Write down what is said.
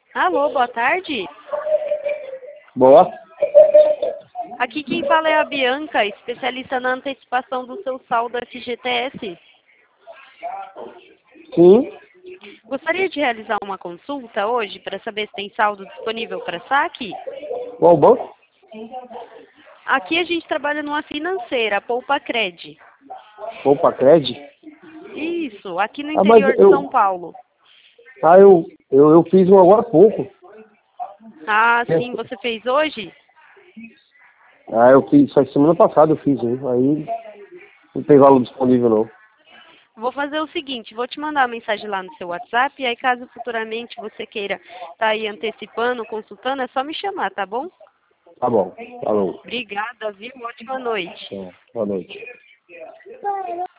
Alô, boa tarde. Boa. Aqui quem fala é a Bianca, especialista na antecipação do seu saldo FGTS. Sim. Gostaria de realizar uma consulta hoje para saber se tem saldo disponível para saque? Qual banco? Aqui a gente trabalha numa financeira, a Poupa Cred. Poupa Cred? Isso, aqui no Mas interior de São Paulo. eu fiz um agora há pouco. Ah, sim, você fez hoje? Eu fiz, só que semana passada eu fiz um. Aí não tem valor disponível não. Vou fazer o seguinte, vou te mandar uma mensagem lá no seu WhatsApp, e aí caso futuramente você queira estar aí antecipando, consultando, é só me chamar, tá bom? Tá bom. Falou. Obrigada, viu? Ótima noite. Boa noite.